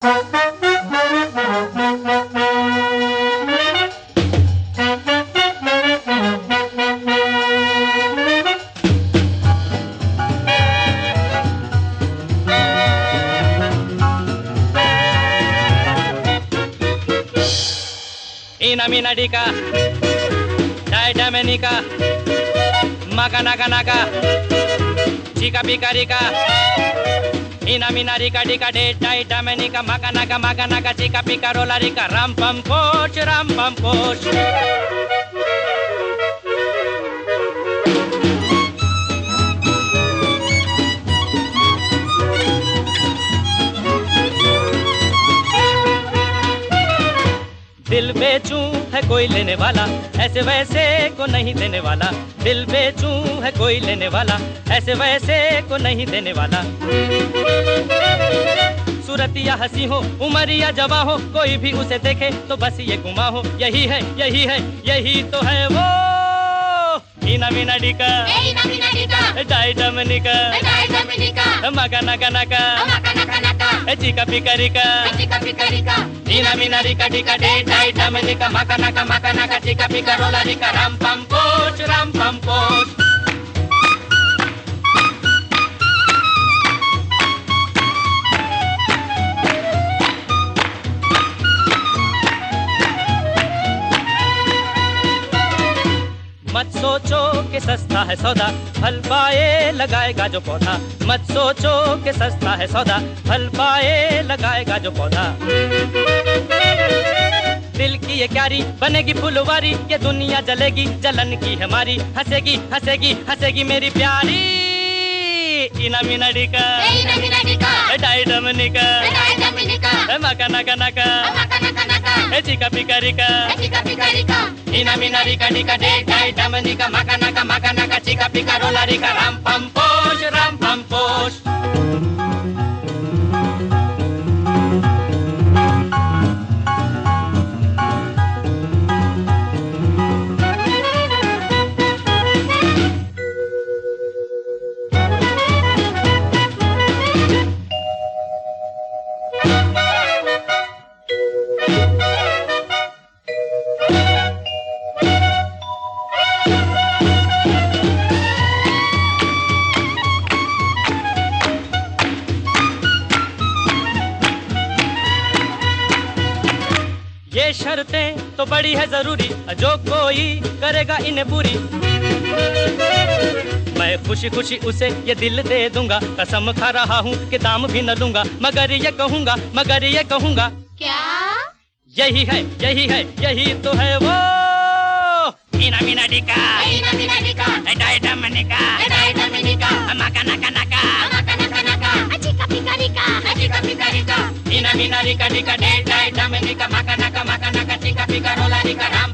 Ina mina dika, dai damenika, maka naka naka, chika pika rika. Ina mina rika dika de dai damenika, maka naka chika pika rola rika. Ram pam poch, ram pam poch. दिल बेचूं है कोई लेने वाला, ऐसे वैसे को नहीं देने वाला। दिल बेचूं है कोई लेने वाला, ऐसे वैसे को नहीं देने वाला। सूरतिया हंसी हो, उमरिया जवा हो, कोई भी उसे देखे तो बस ये गुमा हो। यही है, यही है, यही तो है वो। ina mina dika, dai damenika, maka naka naka, chika pika rika. Ina mina rika dika de dai damenika, maka naka chika pika rola rika. Ram pam poch, ram pam poch. मत सोचो कि सस्ता है सौदा, फल पाए लगाएगा जो पौधा। मत सोचो कि सस्ता है सौदा, फल पाए लगाएगा जो पौधा। दिल की ये क्यारी बनेगी फुलवारी, ये दुनिया जलेगी जलन की हमारी। हंसेगी हंसेगी हंसेगी मेरी प्यारी। ina mina dika, dai damenika, maka naka naka, chika pika rika. Ina mina rika dika de dai damenika, maka naka chika pika rola rika. Ram pam poch, ram pam poch. ये शर्तें तो बड़ी है जरूरी, जो कोई करेगा इन्हें पूरी। मैं खुशी खुशी उसे ये दिल दे दूंगा, कसम खा रहा हूँ कि दाम भी न लूंगा। मगर ये कहूँगा, मगर ये कहूँगा, क्या? यही है, यही है, यही तो है वो। ina mina dika, dai damenika, maka naka naka, chika pika rika. ina mina rika dika de dai damenika, maka naka chika pika rola rika. Ram